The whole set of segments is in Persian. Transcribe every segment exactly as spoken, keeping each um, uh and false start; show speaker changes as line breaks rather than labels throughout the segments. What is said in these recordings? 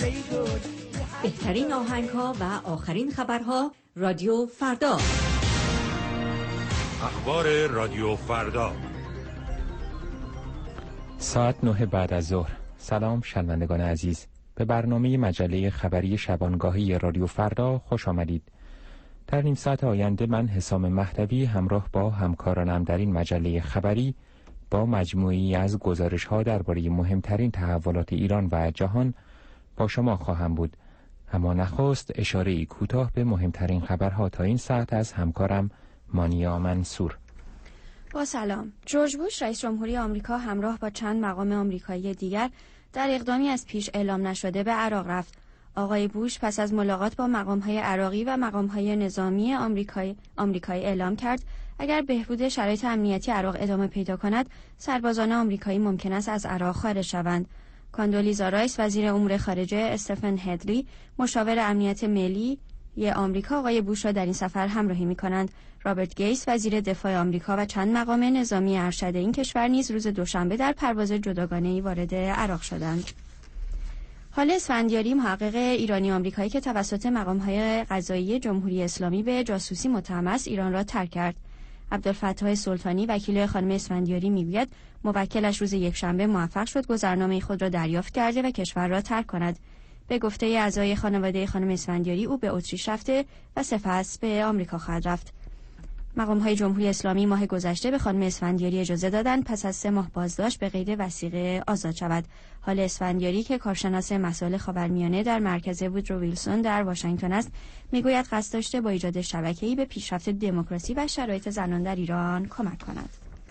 بهترین آهنگ‌ها و آخرین خبرها رادیو فردا.
اخبار رادیو فردا
ساعت نه بعد از ظهر. سلام شنوندگان عزیز، به برنامه مجله خبری شبانگاهی رادیو فردا خوش آمدید. در نیم ساعت آینده من حسام مهدوی همراه با همکارانم در این مجله خبری با مجموعی از گزارش‌ها درباره مهمترین تحولات ایران و جهان با شما خواهم بود. اما نخست اشاره‌ای کوتاه به مهمترین خبرها تا این ساعت از همکارم مانیا منصور.
با سلام. جورج بوش رئیس جمهوری آمریکا همراه با چند مقام آمریکایی دیگر در اقدامی از پیش اعلام نشده به عراق رفت. آقای بوش پس از ملاقات با مقام‌های عراقی و مقام‌های نظامی آمریکایی آمریکایی اعلام کرد اگر بهبود شرایط امنیتی عراق ادامه پیدا کند، سربازان آمریکایی ممکن است از عراق خارج شوند. کاندولیزا رایس وزیر امور خارجه، استفن هدلی مشاور امنیت ملی ی آمریکا آقای بوش را در این سفر همراهی می‌کنند. رابرت گیتس وزیر دفاع آمریکا و چند مقام نظامی ارشد این کشور نیز روز دوشنبه در پرواز جداگانه‌ای وارد عراق شدند. حال اسفندیاری، محقق ایرانی آمریکایی که توسط مقام‌های قضایی جمهوری اسلامی به جاسوسی متهم است، ایران را ترک کرد. عبدالفتاح سلطانی وکیل خانم اسفندیاری میگوید موکلش روز یکشنبه موفق شد گذرنامه خود را دریافت کرده و کشور را ترک کند. به گفته اعضای خانواده خانم اسفندیاری او به اتریش رفته و سپس به آمریکا خواهد رفت. مقام‌های جمهوری اسلامی ماه گذشته به خانم اسفندیاری اجازه دادند پس از سه ماه بازداشت به قید وثیقه آزاد شود. حال اسفندیاری که کارشناس مسائل خاورمیانه در مرکز وودرو ویلسون در واشنگتن است، میگوید قصد داشته با ایجاد شبکه‌ای به پیشرفت دموکراسی و شرایط زنان در ایران کمک کند.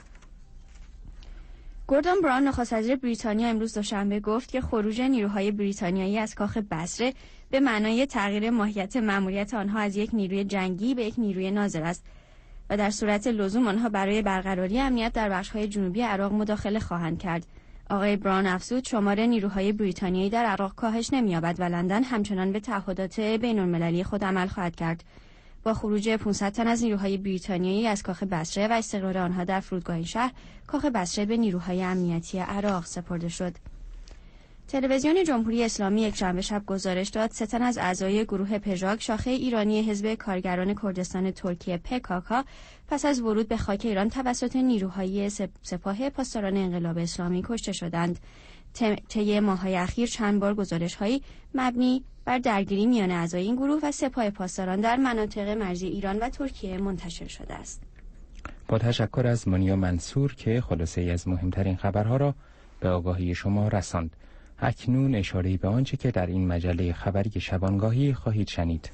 گوردون براون نخست وزیر بریتانیا امروز دوشنبه گفت که خروج نیروهای بریتانیایی از کاخ بصره به معنای تغییر ماهیت مأموریت آنها از یک نیروی جنگی به یک نیروی ناظر است و در صورت لزوم آنها برای برقراری امنیت در بخش‌های جنوبی عراق مداخله خواهند کرد. آقای براون افزود شمار نیروهای بریتانیایی در عراق کاهش نمی‌یابد و لندن همچنان به تعهدات بین‌المللی خود عمل خواهد کرد. با خروج پانصد تن از نیروهای بریتانیایی از کاخ بصره و استقرار آنها در فرودگاه شهر، کاخ بصره به نیروهای امنیتی عراق سپرده شد. تلویزیون جمهوری اسلامی یکشنبه شب گزارش داد سه تن از اعضای گروه پژاک شاخه ایرانی حزب کارگران کردستان ترکیه پکاکا پس از ورود به خاک ایران توسط نیروهای سپاه پاسداران انقلاب اسلامی کشته شدند. طی ماه‌های اخیر چند بار گزارش‌هایی مبنی بر درگیری میان اعضای این گروه و سپاه پاسداران در مناطق مرزی ایران و ترکیه منتشر شده است.
با تشکر از مانیا منصور که خلاصه‌ای از مهمترین خبرها را به آگاهی شما رساند. اکنون اشاره‌ای به آنچه که در این مجله خبری شبانگاهی خواهید شنید.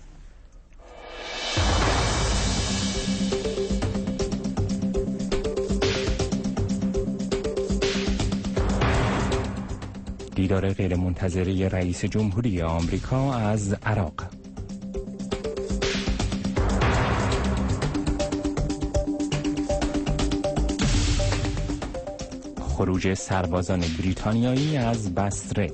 دیدار غیرمنتظره رئیس جمهوری آمریکا از عراق. خروج سربازان بریتانیایی از بصره.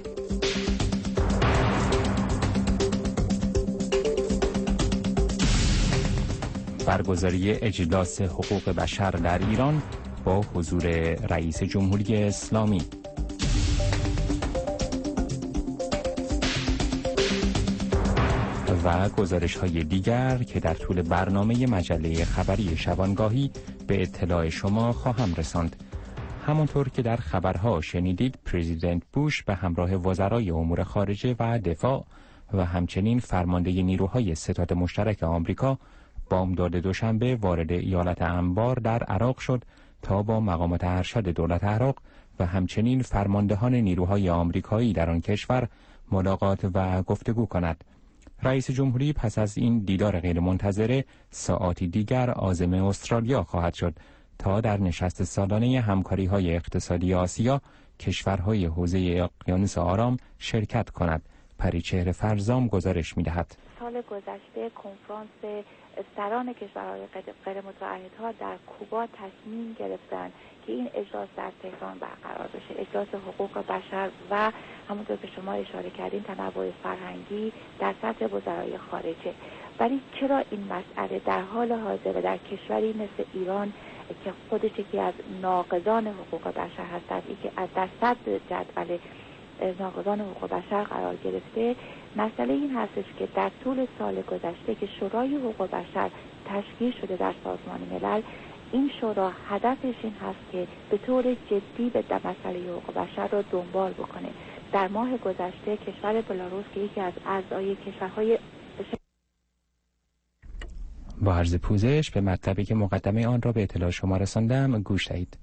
برگزاری اجلاس حقوق بشر در ایران با حضور رئیس جمهوری اسلامی. و گزارش‌های دیگر که در طول برنامه مجله خبری شبانگاهی به اطلاع شما خواهم رساند. همانطور که در خبرها شنیدید، پرزیدنت بوش به همراه وزرای امور خارجه و دفاع و همچنین فرمانده نیروهای ستاد مشترک آمریکا بامداد دوشنبه وارد ایالت انبار در عراق شد تا با مقامات ارشد دولت عراق و همچنین فرماندهان نیروهای آمریکایی در آن کشور ملاقات و گفتگو کند. رئیس جمهوری پس از این دیدار غیرمنتظره ساعاتی دیگر عازم استرالیا خواهد شد تا در نشست سالانه همکاری‌های اقتصادی آسیا کشورهای حوزه اقیانوس آرام شرکت کند. پریچهر فرزام گزارش می‌دهد.
سال گذشته کنفرانس سران کشورهای غیر متعهدها در کوبا تصمیم گرفتند که این اجلاس در تهران برقرار بشه، اجلاس حقوق بشر و همونطور که شما اشاره کردین تنوع فرهنگی در سطح وزرای خارجه. ولی چرا این مسئله در حال حاضر در کشوری مثل ایران که خودش یکی از ناقضان حقوق بشر هست، این که از در صدر جدول ناقضان حقوق بشر قرار گرفته، مسئله این هستش که در طول سال گذشته که شورای حقوق بشر تشکیل شده در سازمان ملل، این شورا هدفش این هست که به طور جدی به مسئله حقوق بشر را دنبال بکنه. در ماه گذشته کشور بلاروس که یکی از اعضای کشورهای
با عرض پوزش به مطلبی که مقدمه آن را به اطلاع شما رساندم گوش دهید.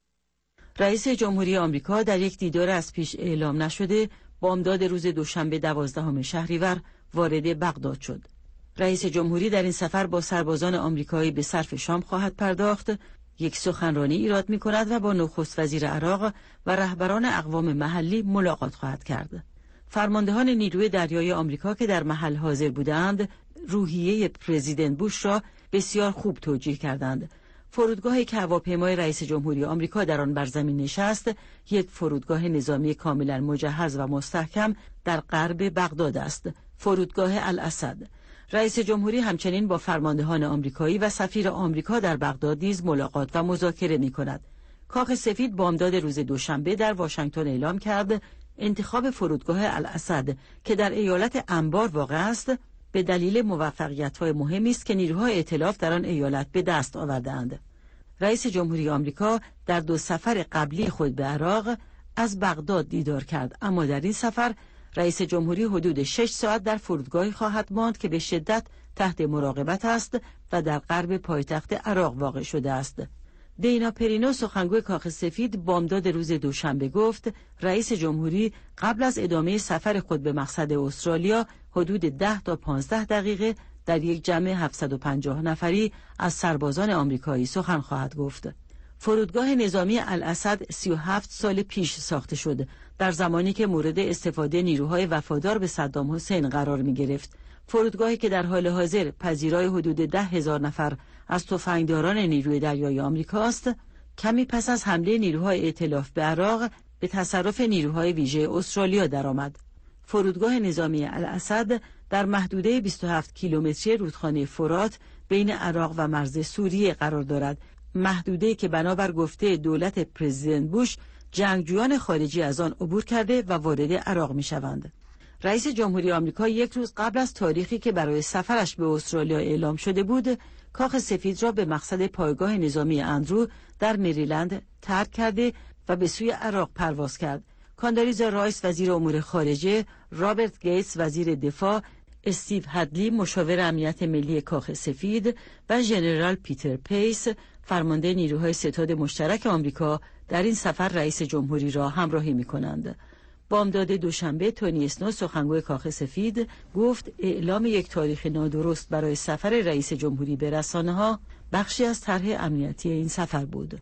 رئیس جمهوری آمریکا در یک دیدار از پیش اعلام نشده بامداد روز دوشنبه دوازدهم شهریور وارد بغداد شد. رئیس جمهوری در این سفر با سربازان آمریکایی به صرف شام خواهد پرداخت، یک سخنرانی ایراد می کند و با نخست وزیر عراق و رهبران اقوام محلی ملاقات خواهد کرد. فرماندهان نیروی دریایی آمریکا که در محل حاضر بودند، روحیه پرزیدنت بوش را بسیار خوب توجیه کردند. فرودگاهی که هواپیمای رئیس جمهوری آمریکا در آن بر زمین نشست، یک فرودگاه نظامی کاملا مجهز و مستحکم در غرب بغداد است، فرودگاه الاسد. رئیس جمهوری همچنین با فرماندهان آمریکایی و سفیر آمریکا در بغداد نیز ملاقات و مذاکره می کند. کاخ سفید بامداد روز دوشنبه در واشنگتن اعلام کرد انتخاب فرودگاه الاسد که در ایالت انبار واقع است به دلیل موفقیت‌های مهمی است که نیروهای ائتلاف در آن ایالت به دست آورده‌اند. رئیس جمهوری آمریکا در دو سفر قبلی خود به عراق از بغداد دیدار کرد، اما در این سفر رئیس جمهوری حدود شش ساعت در فرودگاهی خواهد ماند که به شدت تحت مراقبت است و در غرب پایتخت عراق واقع شده است. دینا پرینو سخنگوی کاخ سفید بامداد روز دوشنبه گفت رئیس جمهوری قبل از ادامه سفر خود به مقصد استرالیا حدود ده تا پانزده دقیقه در یک جمع هفتصد و پنجاه نفری از سربازان آمریکایی سخن خواهد گفت. فرودگاه نظامی الاسد سی و هفت سال پیش ساخته شد، در زمانی که مورد استفاده نیروهای وفادار به صدام حسین قرار می گرفت. فرودگاهی که در حال حاضر پذیرای حدود ده هزار نفر از تفنگداران نیروی دریایی آمریکا است، کمی پس از حمله نیروهای ائتلاف به عراق به تصرف نیروهای ویژه استرالیا درآمد. فرودگاه نظامی الاسد در محدوده بیست و هفت کیلومتری رودخانه فرات بین عراق و مرز سوریه قرار دارد، محدوده که بنابر گفته دولت پرزیدنت بوش جنگجویان خارجی از آن عبور کرده و وارد عراق می شوند. رئیس جمهوری آمریکا یک روز قبل از تاریخی که برای سفرش به استرالیا اعلام شده بود، کاخ سفید را به مقصد پایگاه نظامی اندرو در مریلند ترک کرده و به سوی عراق پرواز کرد. کاندالیزا رایس وزیر امور خارجه، رابرت گیتس وزیر دفاع، استیو هدلی مشاور امنیت ملی کاخ سفید و ژنرال پیتر پیس فرمانده نیروهای ستاد مشترک آمریکا در این سفر رئیس جمهوری را همراهی می‌کنند. بامداد دوشنبه تونی اسنو سخنگوی کاخ سفید گفت اعلام یک تاریخ نادرست برای سفر رئیس جمهوری به رسانه‌ها بخشی از طرح امنیتی این سفر بود.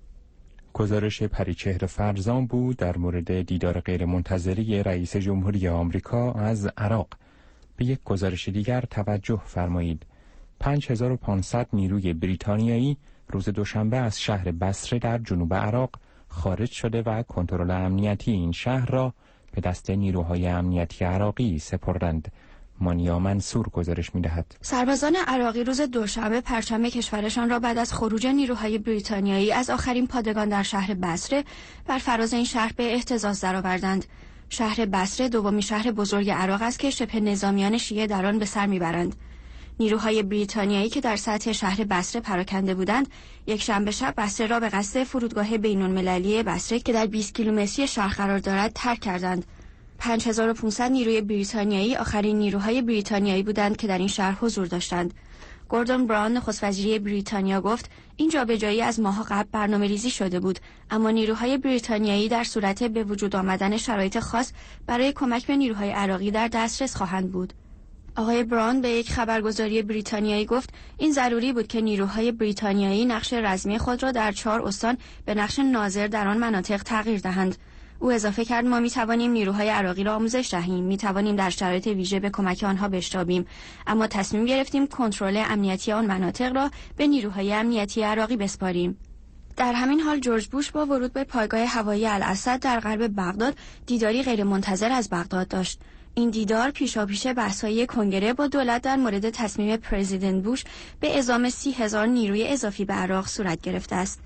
گزارش پریچهر فرزان بود در مورد دیدار غیرمنتظره رئیس جمهوری آمریکا از عراق. به یک گزارش دیگر توجه فرمایید. پنج هزار و پانصد نیروی بریتانیایی روز دوشنبه از شهر بصره در جنوب عراق خارج شده و کنترل امنیتی این شهر را به دست نیروهای امنیتی عراقی سپردند. مانیا منصور گزارش می‌دهد.
سربازان عراقی روز دوشنبه پرچم کشورشان را بعد از خروج نیروهای بریتانیایی از آخرین پادگان در شهر بصره بر فراز این شهر به اهتزاز درآوردند. شهر بصره دومین شهر بزرگ عراق است که شبه نظامیان شیعه در آن به سر میبرند. نیروهای بریتانیایی که در سطح شهر بصره پراکنده بودند، یک شنبه شب بصره را به قصد فرودگاه بین‌المللی بصره که در بیست کیلومتری شهر قرار دارد ترک کردند. پنج هزار و پانصد نیروی بریتانیایی آخرین نیروهای بریتانیایی بودند که در این شهر حضور داشتند. گوردون براون نخست وزیر بریتانیا گفت این جابجایی از ماه قبل برنامه‌ریزی شده بود، اما نیروهای بریتانیایی در صورت به وجود آمدن شرایط خاص برای کمک به نیروهای عراقی در دسترس خواهند بود. آقای براون به یک خبرگزاری بریتانیایی گفت این ضروری بود که نیروهای بریتانیایی نقش رزمی خود را در چهار استان به نقش ناظر در آن مناطق تغییر دهند. او اضافه کرد ما می توانیم نیروهای عراقی را آموزش دهیم، می توانیم در شرایط ویژه به کمک آنها بشتابیم، اما تصمیم گرفتیم کنترل امنیتی آن مناطق را به نیروهای امنیتی عراقی بسپاریم. در همین حال جورج بوش با ورود به پایگاه هوایی الاسد در غرب بغداد دیداری غیرمنتظر از بغداد داشت. این دیدار پیشاپیش بحث‌های کنگره با دولت در مورد تصمیم پرزیدنت بوش به اعزام سی هزار نیروی اضافی به عراق صورت گرفته است.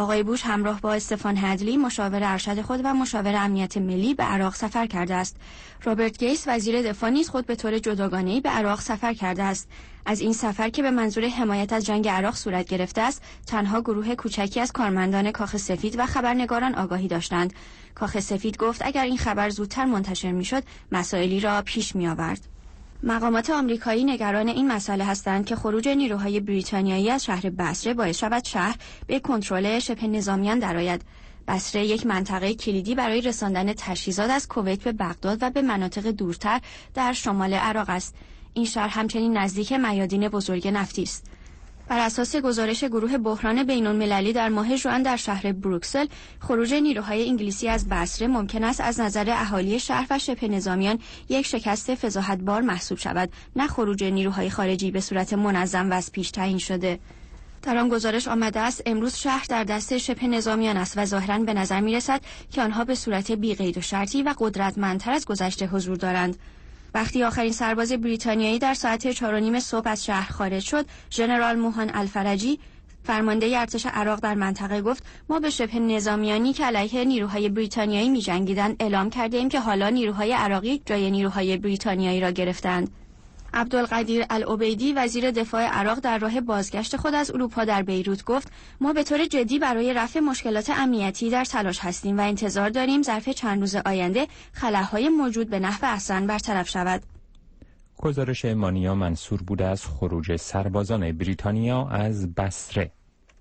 آقای بوش همراه با استفان هدلی مشاور ارشد خود و مشاور امنیت ملی به عراق سفر کرده است. رابرت گیس وزیر دفاع نیز خود به طور جداگانه‌ای به عراق سفر کرده است. از این سفر که به منظور حمایت از جنگ عراق صورت گرفته است، تنها گروه کوچکی از کارمندان کاخ سفید و خبرنگاران آگاهی داشتند. کاخ سفید گفت اگر این خبر زودتر منتشر می‌شد، مسائلی را پیش می‌آورد. مقامات آمریکایی نگران این مسئله هستند که خروج نیروهای بریتانیایی از شهر بصره باعث شود شهر به کنترل شبه نظامیان درآید. بصره یک منطقه کلیدی برای رساندن تجهیزات از کویت به بغداد و به مناطق دورتر در شمال عراق است. این شهر همچنین نزدیک میادین بزرگ نفتی است. بر اساس گزارش گروه بحران بین‌المللی در ماه ژوئن در شهر بروکسل، خروج نیروهای انگلیسی از بصره ممکن است از نظر اهالی شهر و شبه نظامیان یک شکست فضاحت‌بار محسوب شود، نه خروج نیروهای خارجی به صورت منظم و از پیش تعیین شده. در آن گزارش آمده است امروز شهر در دست شبه نظامیان است و ظاهراً به نظر می‌رسد که آنها به صورت بی‌قید و شرطی و قدرتمندتر از گذشته حضور دارند. وقتی آخرین سرباز بریتانیایی در ساعت چهار و نیم صبح از شهر خارج شد، ژنرال موهان الفرجی فرمانده ارتش عراق در منطقه گفت ما به شبه نظامیانی که علیه نیروهای بریتانیایی می‌جنگیدند اعلام کرده‌ایم که حالا نیروهای عراقی جای نیروهای بریتانیایی را گرفتند. عبدالقدیر العبیدی وزیر دفاع عراق در راه بازگشت خود از اروپا در بیروت گفت ما به طور جدی برای رفع مشکلات امنیتی در تلاش هستیم و انتظار داریم ظرف چند روز آینده خلاهای موجود به نحو احسن برطرف شود.
گزارش مانیا منصور بوده از خروج سربازان بریتانیا از بصره.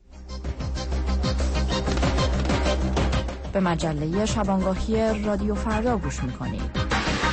به مجله شبانگاهی رادیو فردا گوش می‌کنید.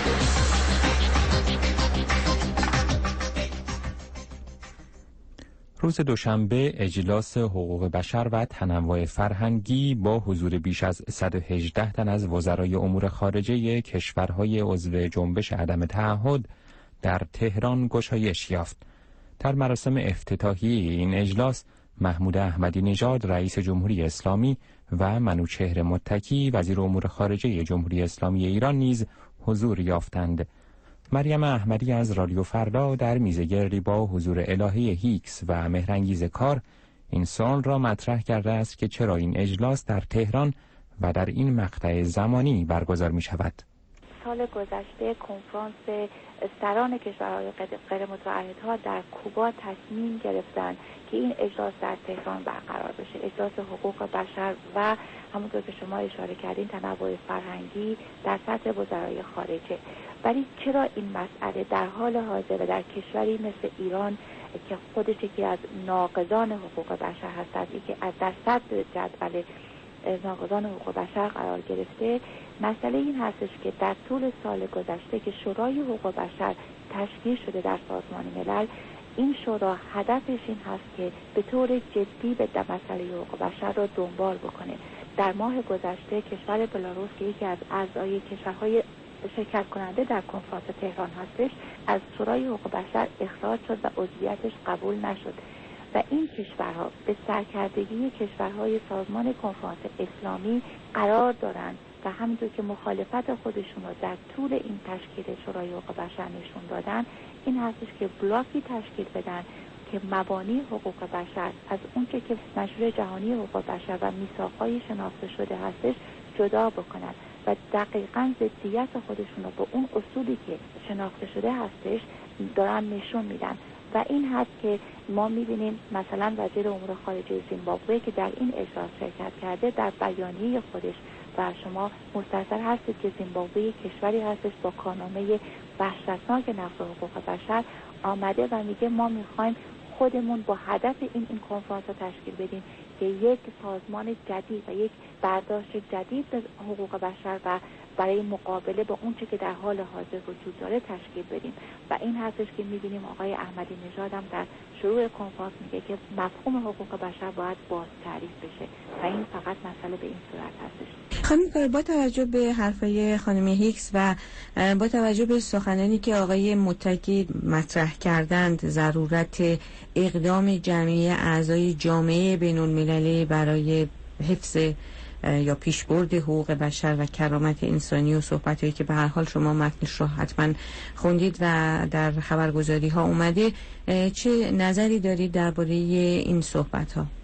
روز دوشنبه اجلاس حقوق بشر و تنوع فرهنگی با حضور بیش از صد و هجده تن از وزرای امور خارجه کشورهای عضو جنبش عدم تعهد در تهران گشایش یافت. در مراسم افتتاحی این اجلاس محمود احمدی نژاد رئیس جمهوری اسلامی و منوچهر متکی وزیر امور خارجه جمهوری اسلامی ایران نیز حضور یافتند. مریم احمدی از رادیو فردا در میزگردی با حضور الهه هیکس و مهرانگیز کار این سوال را مطرح کرده است که چرا این اجلاس در تهران و در این مقطع زمانی برگزار می شود.
سال گذشته کنفرانس سران کشورهای غیر متعهدها در کوبا تصمیم گرفتند که این اجلاس در تهران برقرار بشه. اجلاس حقوق بشر و همونطور که شما اشاره کردین تنوع فرهنگی در سطح وزرای خارجه. ولی چرا این مسئله در حال حاضر و در کشوری مثل ایران که خودش یکی از ناقضان حقوق بشر هست، که از در صدر جدول ناقضان حقوق بشر قرار گرفته، مسئله این هستش که در طول سال گذشته که شورای حقوق بشر تشکیل شده در سازمان ملل، این شورا هدفش این هست که به طور جدی به مسئله حقوق بشر را دنبال بکنه. در ماه گذشته کشور بلاروس که یکی از اعضای کشورهای شرکت کننده در کنفرانس تهران هستش از شورای حقوق بشر اخراج شد و عضویتش قبول نشد و این کشورها به سرکردگی کشورهای سازمان کنفرانس اسلامی قرار دارند و همونطور که مخالفت خودشون رو در طول این تشکیل شورای حقوق بشر نشون دادن، این هستش که بلاکی تشکیل بدن که مبانی حقوق بشر از اون که مشروع جهانی حقوق بشر و میثاق‌های شناخته شده هستش جدا بکنن و دقیقاً ضدیت خودشون رو با اون اصولی که شناخته شده هستش دارن نشون میدن. و این هست که ما میبینیم مثلا وزیر امور خارجه زیمبابوه که در این اجلاس شرکت کرده در بیانیه خودش و شما مستحضر هستید که زیمبابوه کشوری هستش با کارنامه وحشتناک نقض حقوق بشر آمده و میگه ما میخوایم خودمون با هدف این این کنفرانس رو تشکیل بدیم که یک سازمان جدید و یک برداشت جدید به حقوق بشر و برای مقابله با اون چه که در حال حاضر وجود داره تشکیل بدیم. و این هستش که می‌بینیم آقای احمدی نژاد هم در شروع کنفرانس میگه که مفهوم حقوق بشر باید باز تعریف بشه و این فقط مسئله به این صورت هستش.
خانم کار، با توجه به حرفای خانم هیکس و با توجه به سخنانی که آقای متکی مطرح کردند، ضرورت اقدام جمعی اعضای جامعه بین‌المللی برای حفظ یا پیشبرد حقوق بشر و کرامت انسانی و صحبت‌هایی که به هر حال شما متنش رو حتما خوندید و در خبرگزاری ها اومده، چه نظری دارید درباره این صحبت ها؟
من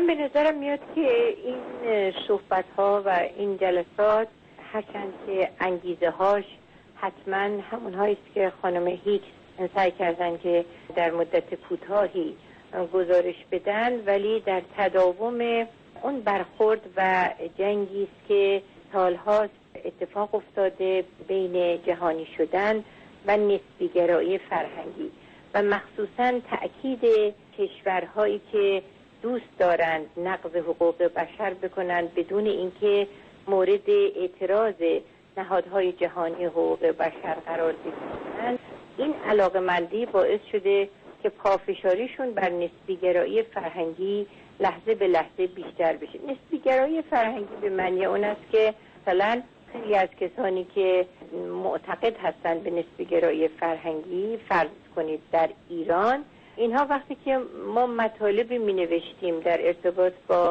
به نظرم میاد که این صحبت ها و این جلسات هرچند که انگیزه هاش حتما همون هاییست که خانم هیکس سعی کردن که در مدت کوتاهی گزارش بدن، ولی در تداوم اون برخورد و جنگی است که سالهاست اتفاق افتاده بین جهانی شدن و نسبی‌گرایی فرهنگی و مخصوصاً تأکید کشورهایی که دوست دارند نقض حقوق بشر بکنند بدون اینکه مورد اعتراض نهادهای جهانی حقوق بشر قرار بگیرند. این علاقه‌مندی باعث شده که پافشاریشون بر نسبی‌گرایی فرهنگی لحظه به لحظه بیشتر بشه. نسبی‌گرایی فرهنگی به معنی اون است که مثلا خیلی از کسانی که معتقد هستند به نسبی‌گرایی فرهنگی، فرض کنید در ایران، اینها وقتی که ما مطالبی می نوشتیم در ارتباط با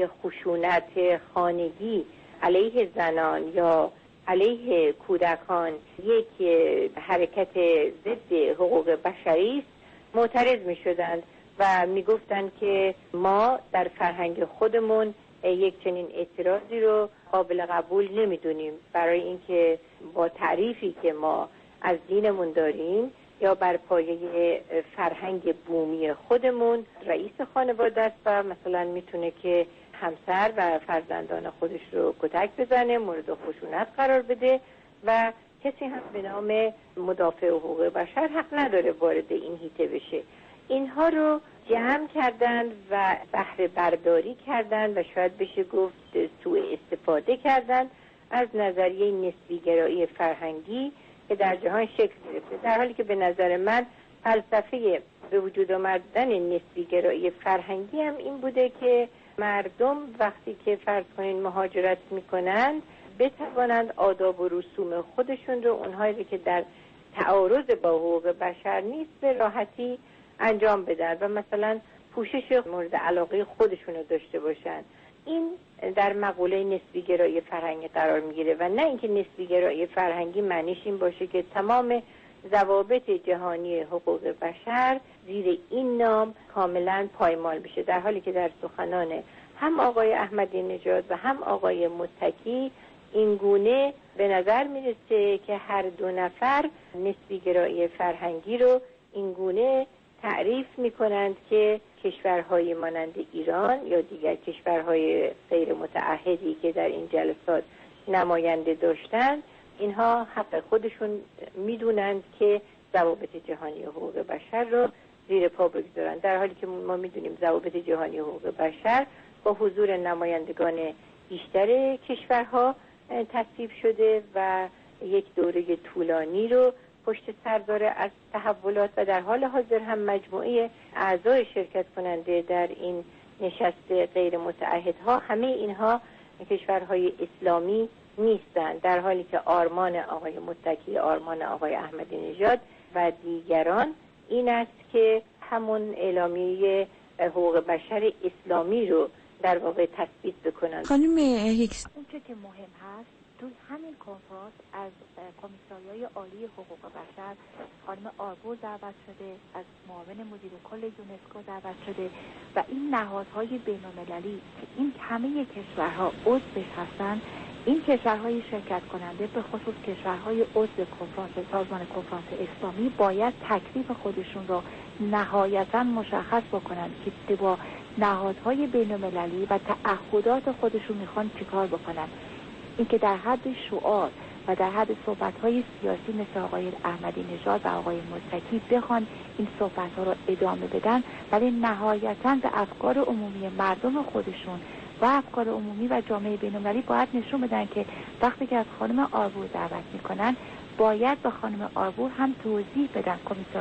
خشونت خانگی علیه زنان یا علیه کودکان یک حرکت ضد حقوق بشری است، معترض می شدند و می گفتند که ما در فرهنگ خودمون یک چنین اعتراضی رو قابل قبول نمی دونیم، برای اینکه با تعریفی که ما از دینمون داریم یا بر پایه فرهنگ بومی خودمون، رئیس خانواده است و مثلا میتونه که همسر و فرزندان خودش رو کتک بزنه، مورد خشونت قرار بده و کسی هم به نام مدافع حقوق بشر حق نداره وارد این حیطه بشه. اینها رو جمع کردند و بهره برداری کردند و شاید بشه گفت سوء استفاده کردند از نظریه نسبی‌گرایی فرهنگی که در جهان شکل گرفته، در حالی که به نظر من فلسفه به وجود آمدن نسبی‌گرایی فرهنگی هم این بوده که مردم وقتی که فرض کنین مهاجرت میکنند بتوانند آداب و رسوم خودشون رو، اونهایی که در تعارض با حقوق بشر نیست، به راحتی انجام بدن و مثلا پوشش مورد علاقه خودشون رو داشته باشن. این در مقوله نسبی‌گرایی فرهنگی قرار میگیره و نه اینکه نسبی‌گرایی فرهنگی معنیش این باشه که تمام ضوابط جهانی حقوق بشر زیر این نام کاملا پایمال بشه، در حالی که در سخنان هم آقای احمدی نژاد و هم آقای متکی این گونه به نظر میرسه که هر دو نفر نسبی‌گرایی فرهنگی رو این گونه تعریف میکنند که کشورهای مانند ایران یا دیگر کشورهای غیر متعهدی که در این جلسات نماینده داشتند، اینها حق خودشون میدونند که ضوابط جهانی حقوق بشر رو زیر پا بگذارند، در حالی که ما میدونیم ضوابط جهانی حقوق بشر با حضور نمایندگان بیشتر کشورها تصویب شده و یک دوره طولانی رو پشت سر داره از تحولات و در حال حاضر هم مجموعه اعضای شرکت کننده در این نشست غیر متعهدها همه اینها کشورهای اسلامی نیستند، در حالی که آرمان آقای متکی، آرمان آقای احمدی نژاد و دیگران این است که همون اعلامیه حقوق بشر اسلامی رو در واقع تثبیت بکنند.
خانم هیکس،
اون چه که مهم هست تو همین کنفرانس از کمیساریای عالی حقوق بشر خانم آربور دعوت شده، از معاون مدیر کل یونسکو دعوت شده و این نهادهای بین‌المللی که این همه کشورها عضوش هستند، این کشورهای شرکت کننده به خصوص کشورهای عضو کنفرانس سازمان کنفرانس اسلامی باید تکلیف خودشون را نهایتاً مشخص بکنند که با نهادهای بین‌المللی و تعهدات خودشون میخوان چیکار بکنن. اینکه در حد شعار و در حد صحبت‌های سیاسی مثل آقای احمدی نژاد و آقای متکی بخوان این صحبت‌ها را ادامه بدن، ولی نهایتاً به افکار عمومی مردم خودشون و افکار عمومی و جامعه بین‌المللی باید نشون بدن که وقتی که از خانم آربور دعوت میکنن باید به خانم آربور هم توضیح بدن،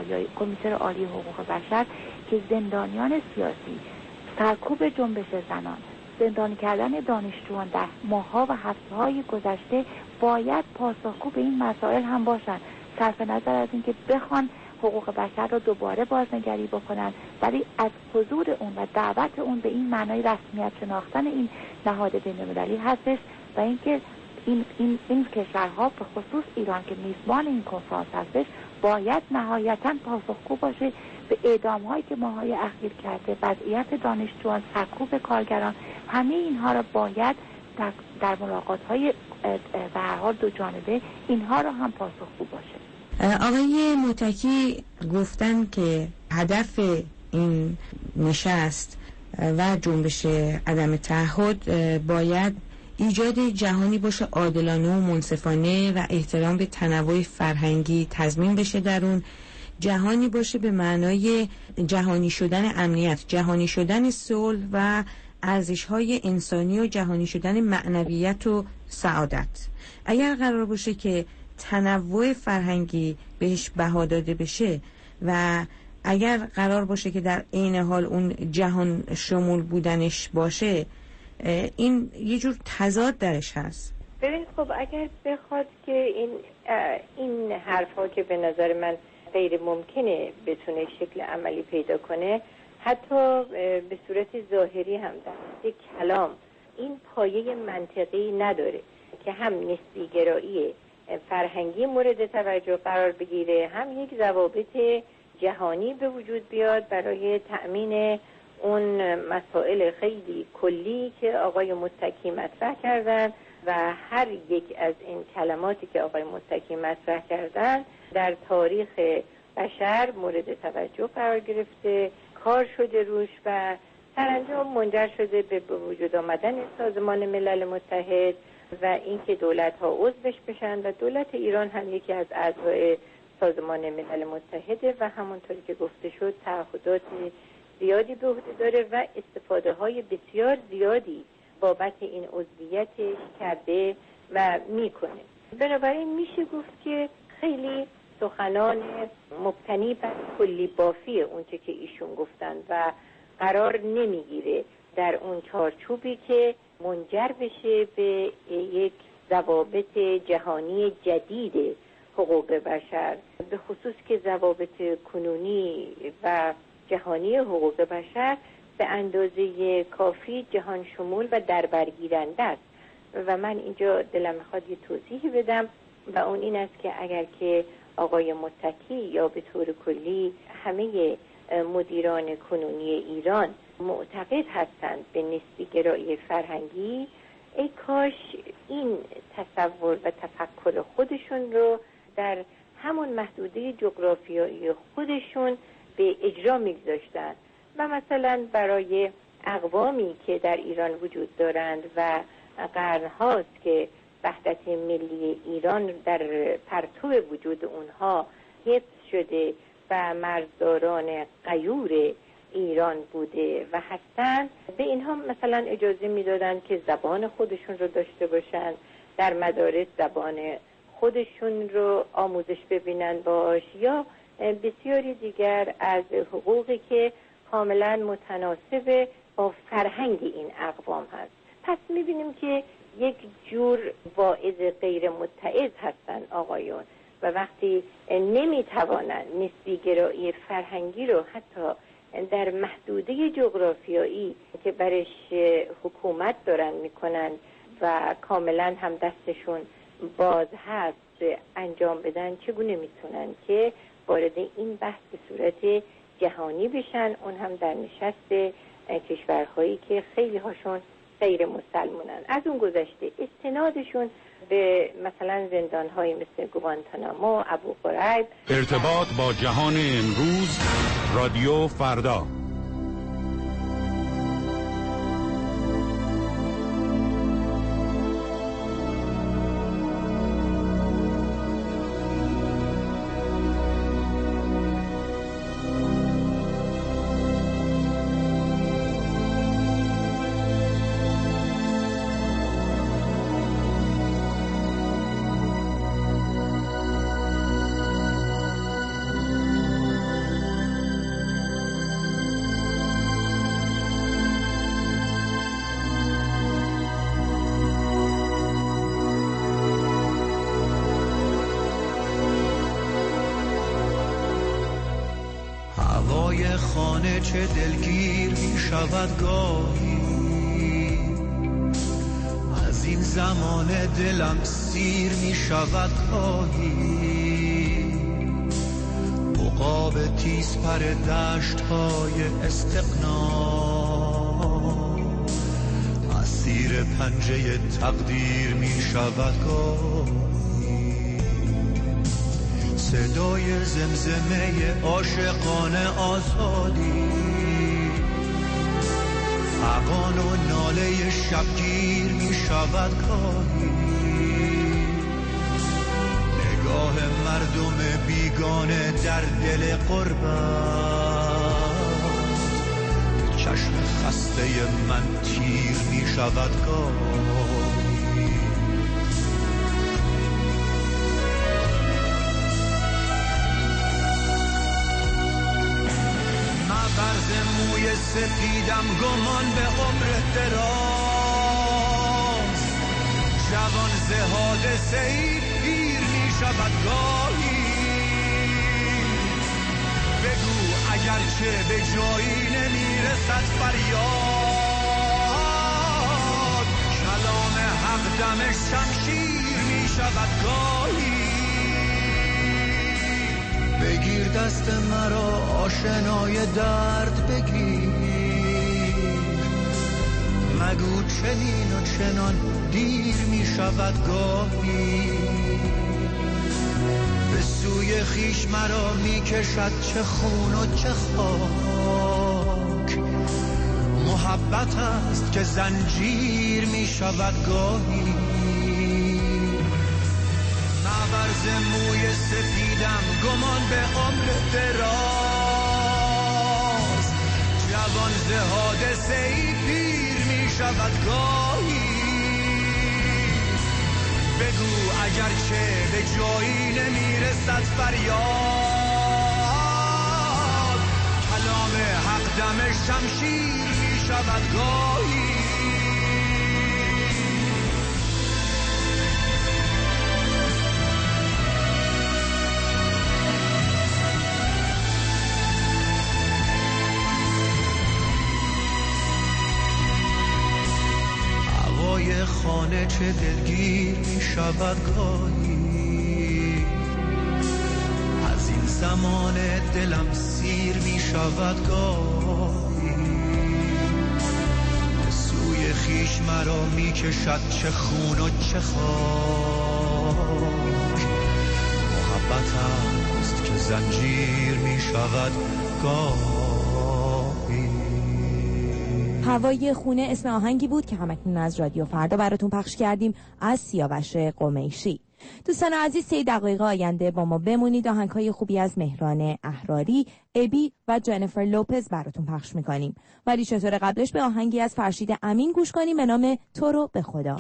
کمیسر عالی حقوق بشر، که زندانیان سیاسی، سرکوب جنبش زنان، زندانی کردن دانشجویان در ماه‌ها و هفته‌های گذشته باید پاسخگو به این مسائل هم باشن، صرف نظر از اینکه بخوان حقوق بشر را دوباره بازنگری بکنن، ولی از حضور اون و دعوت اون به این معنای رسمیت شناختن این نهاد بین‌المللی هستش و اینکه این این این کشورها به خصوص ایران که میزبان این کنفرانس هستش باید نهایتاً پاسخگو باشه به اعدام هایی که ماهای اخیر کرده، وضعیت دانشجویان، سرکوب کارگران، همه اینها را باید در, در ملاقات های به هر حال دو جانبه اینها را هم پاسخگو باشه.
آقای متکی گفتن که هدف این نشست و جنبش عدم تعهد باید ایجاد جهانی باشه عادلانه و منصفانه و احترام به تنوع فرهنگی تضمین بشه در اون، جهانی باشه به معنای جهانی شدن امنیت، جهانی شدن صلح و ارزش‌های انسانی و جهانی شدن معنویت و سعادت. اگر قرار باشه که تنوع فرهنگی بهش بها داده بشه و اگر قرار باشه که در عین حال اون جهان شمول بودنش باشه، این یه جور تضاد درش هست.
ببینید خب اگر بخواد که این این حرفا که به نظر من غیر ممکنه بتونه شکل عملی پیدا کنه، حتی به صورت ظاهری هم در یک کلام این پایه منطقی نداره که هم نسبی گرایی فرهنگی مورد توجه قرار بگیره، هم یک ضوابط جهانی به وجود بیاد برای تأمین اون مسائل خیلی کلی که آقای متکی مطرح کردن و هر یک از این کلماتی که آقای متکی مطرح کردن در تاریخ بشر مورد توجه قرار گرفته، کار شده روش و سرانجام منجر شده به وجود آمدن سازمان ملل متحد و اینکه دولت‌ها عضوش بشن و دولت ایران هم یکی از اعضای سازمان ملل متحد و همونطوری که گفته شد تعهدات زیادی به عهده داره و استفاده های بسیار زیادی بابت این عضویتش کرده و میکنه. بنابراین میشه گفت که خیلی سخنان مبتنی بر کلی بافی اونچه که ایشون گفتن و قرار نمیگیره در اون چارچوبی که منجر بشه به یک ضوابط جهانی جدید حقوق بشر، به خصوص که ضوابط کنونی و جهانی حقوق بشر به اندازه کافی جهان شمول و دربرگیرنده است. و من اینجا دلم میخواد یه توضیحی بدم و اون این است که اگر که آقای متکی یا به طور کلی همه مدیران کنونی ایران معتقد هستند به نسبی گرایی فرهنگی، ای کاش این تصور و تفکر خودشون رو در همون محدوده جغرافیایی خودشون به اجرا میگذاشتن و مثلا برای اقوامی که در ایران وجود دارند و قرنهاست که وحدت ملی ایران در پرتو وجود اونها حفظ شده و مرزداران غیور ایران بوده و هستند، به اینها مثلا اجازه میدادن که زبان خودشون رو داشته باشن، در مدارس زبان خودشون رو آموزش ببینن باش، یا بسیاری دیگر از حقوقی که کاملا متناسب با فرهنگ این اقوام هست. پس میبینیم که یک جور واعظ غیر متعظ هستن آقایون و وقتی نمیتوانن نسبی گرایی فرهنگی رو حتی در محدوده جغرافیایی که برش حکومت دارن میکنن و کاملا هم دستشون باز هست انجام بدن، چگونه میتونن که وارد این بحث به صورت جهانی بشن، اون هم در نشست کشورهایی که خیلی هاشون غیر مسلمانن. از اون گذشته استنادشون به مثلا زندان‌های مثل گوانتانامو، ابو غریب.
ارتباط با جهان امروز، رادیو فردا.
خانه چه دلگیر می شود گاهی، از این زمان دلم سیر می شود گاهی، عقاب تیز پر دشت های استقنا، اسیر پنجه تقدیر می شود گاهی. صدای زمزمه عاشقانه آزادی، فغان و ناله شبگیر می شود گاهی. نگاه مردم بیگانه در دل غربت، چشم خسته من تیر می شود گاهی. مبرز موی سپیدم گمان به عمر دراز، جوان ز حادثه ای پیر می شود گاهی. بگو اگرچه به جایی نمیرسد فریاد، کلام حق دم شمشیر می شود گاهی. بگیر دست مرا آشنای درد بگیر، مگو چنین و چنان دیر می شود گاهی. به سوی خیش مرا می کشد چه خون و چه خاک، محبت است که زنجیر می شود گاهی. مبرز موی سپیدم گمان به عمر دراز، جوان ز حادثه ای پیر می شود گاهی. بگو اگرچه به جایی نمیرسد فریاد، کلام حق دم شمشیر می شود گاهی. خانه چه دلگیر می شود گاهی، از این زمان دلم سیر می شود گاهی. به سوی خیش مرا می کشد چه خون و چه خاک، محبت است که زنجیر می شود گاهی.
هوای خونه اسم آهنگی بود که همکنون از رادیو فردا براتون پخش کردیم از سیاوش قمیشی. دوستان عزیز، سه دقیقه آینده با ما بمونید. آهنگ‌های خوبی از مهران احراری، ابی و جنیفر لوپز براتون پخش می‌کنیم. ولی چطور قبلش به آهنگی از فرشید امین گوش کنیم به نام تو رو به خدا.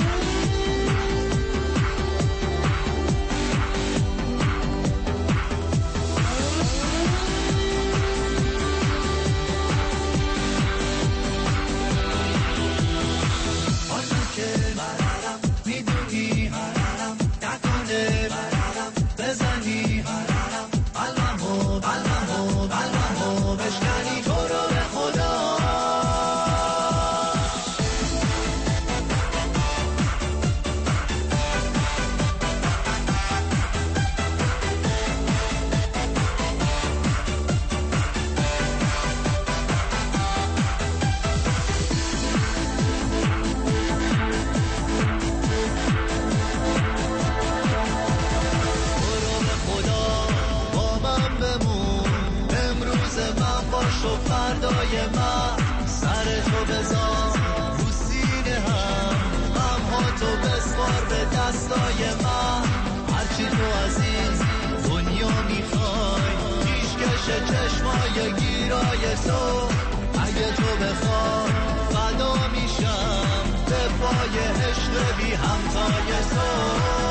دستای من هرچی تو از این دنیا میخوای، پیشکش چشمای گیرای تو. اگه تو بخوای فدا میشم به پای عشق بی همتای تو.